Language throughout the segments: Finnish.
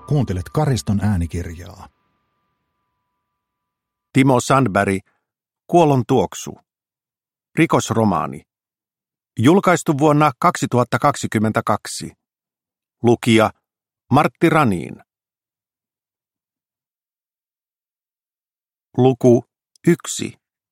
Kuuntelet Kariston äänikirjaa. Timo Sandberg, Kuollon tuoksu. Rikosromaani. Julkaistu vuonna 2022. Lukija Martti Raniin. Luku 1.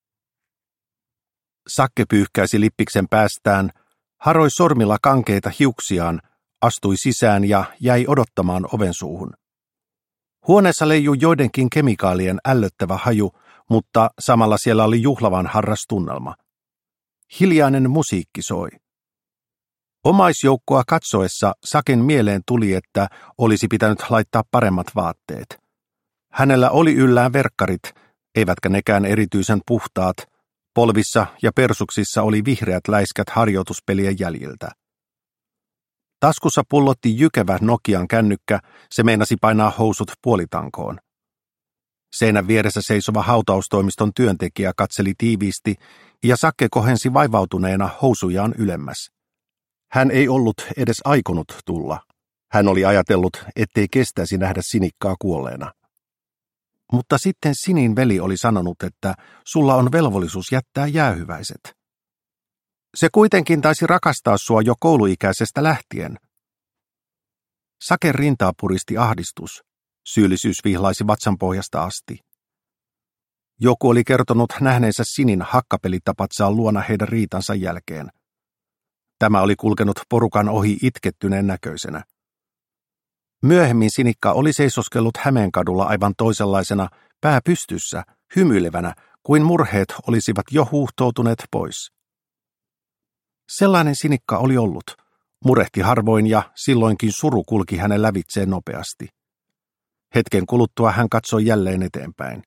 Sakke pyyhkäisi lippiksen päästään, haroi sormilla kankeita hiuksiaan, astui sisään ja jäi odottamaan oven suuhun. Huoneessa leijui joidenkin kemikaalien ällöttävä haju, mutta samalla siellä oli juhlavan harras tunnelma. Hiljainen musiikki soi. Omaisjoukkoa katsoessa Saken mieleen tuli, että olisi pitänyt laittaa paremmat vaatteet. Hänellä oli yllään verkkarit, eivätkä nekään erityisen puhtaat. Polvissa ja persuksissa oli vihreät läiskät harjoituspelien jäljiltä. Taskussa pullotti jykevä Nokian kännykkä, se meinasi painaa housut puolitankoon. Seinän vieressä seisova hautaustoimiston työntekijä katseli tiiviisti ja Sakke kohensi vaivautuneena housujaan ylemmäs. Hän ei ollut edes aikonut tulla. Hän oli ajatellut, ettei kestäisi nähdä Sinikkaa kuolleena. Mutta sitten Sinin veli oli sanonut, että sulla on velvollisuus jättää jäähyväiset. Se kuitenkin taisi rakastaa sua jo kouluikäisestä lähtien. Saken rintaa puristi ahdistus. Syyllisyys vihlaisi vatsanpohjasta asti. Joku oli kertonut nähneensä Sinin hakkapelitapatsaan luona heidän riitansa jälkeen. Tämä oli kulkenut porukan ohi itkettyneen näköisenä. Myöhemmin Sinikka oli seisoskellut Hämeenkadulla aivan toisenlaisena, pää pystyssä, hymyilevänä, kuin murheet olisivat jo huuhtoutuneet pois. Sellainen Sinikka oli ollut. Murehti harvoin ja silloinkin suru kulki hänen lävitseen nopeasti. Hetken kuluttua hän katsoi jälleen eteenpäin.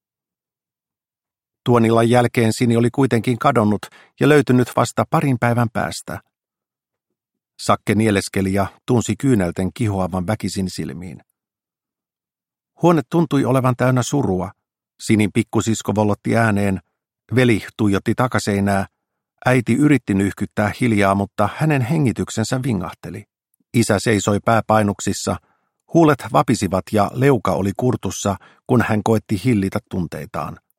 Tuon illan jälkeen Sini oli kuitenkin kadonnut ja löytynyt vasta parin päivän päästä. Sakke nieleskeli ja tunsi kyynelten kihoavan väkisin silmiin. Huone tuntui olevan täynnä surua. Sinin pikkusisko vollotti ääneen, veli tuijotti takaseinää, äiti yritti nyhkyttää hiljaa, mutta hänen hengityksensä vingahteli. Isä seisoi pääpainuksissa, huulet vapisivat ja leuka oli kurtussa, kun hän koetti hillitä tunteitaan.